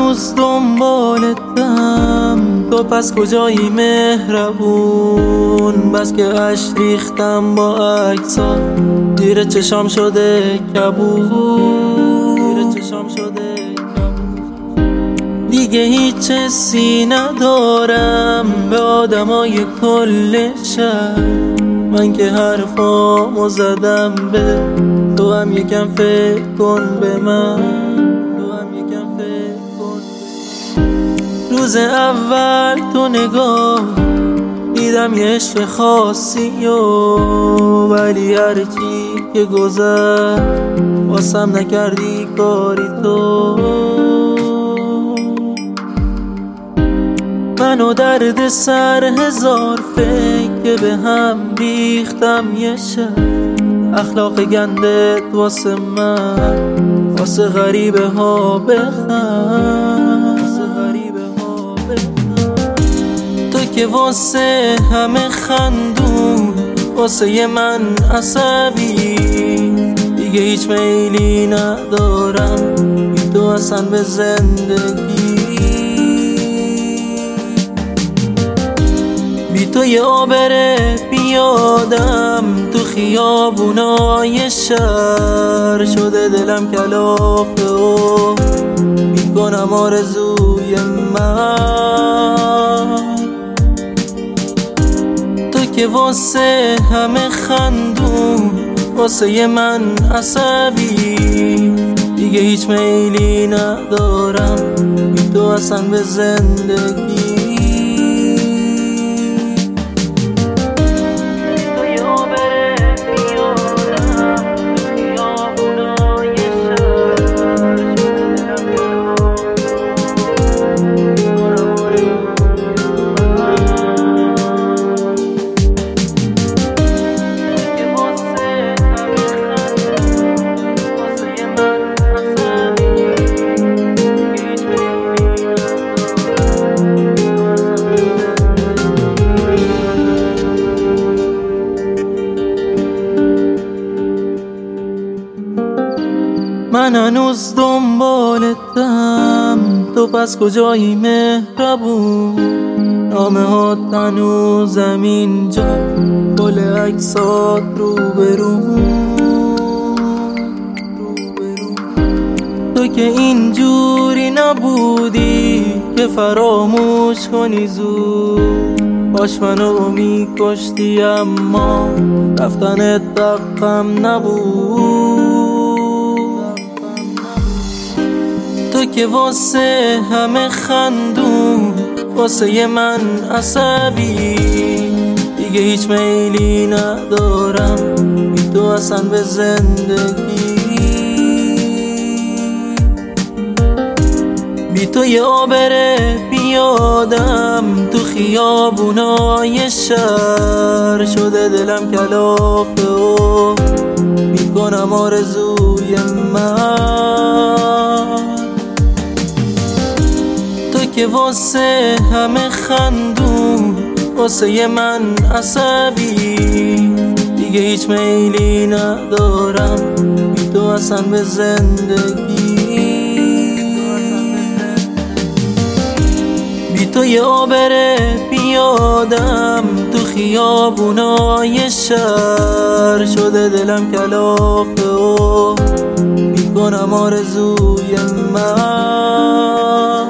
هنوز دنبالتم، تو پس کجایی مهربون؟ بس که عشق ریختم با عکسات، زیر چشام شده کبود. دیگه هیچ حسی ندارم به آدمای کل شهر. من که حرفامو زدم به تو، هم یکم فکر کن به من. روز اول تو نگاه دیدم یه عشق خاصی ولی هرچی که گذشت واسم نکردی کاری تو. من و درد سر هزار فکر که به هم ریختم یه شب. اخلاق گندت واسه من، واسه غریبه ها بخند. تو که واسه همه خندون، واسه من عصبی. دیگه هیچ میلی ندارم بی تو اصلا به زندگی. بی تو یه آبر پیادم تو خیابونای شهر. شده دلم کلافه و میکنم آرزوی من. تو که واسه همه خندون، واسه من عصبی. دیگه هیچ میلی ندارم بی تو اصلا به زندگی. من هنوز دنبالتم، تو پس کجایی مهربون؟ نامه ها هنوزم اینجا، گل عکسات روبرون. تو که اینجوری نبودی که فراموش کنی زود. باش منو میکشتی اما رفتنت دقم نبود. تو که واسه همه خندون، واسه من عصبی. دیگه هیچ میلی ندارم بی تو اصلا به زندگی. بی تو یه آبر پیادم تو خیابونای شهر. شده دلم کلافه و میکنم آرزوی من. تو که واسه همه خندون، واسه من عصبی. دیگه هیچ میلی ندارم بی تو اصلا به زندگی. بی تو یه آبر پیادم تو خیابونای شهر. شده دلم کلافه و میکنم آرزوی من.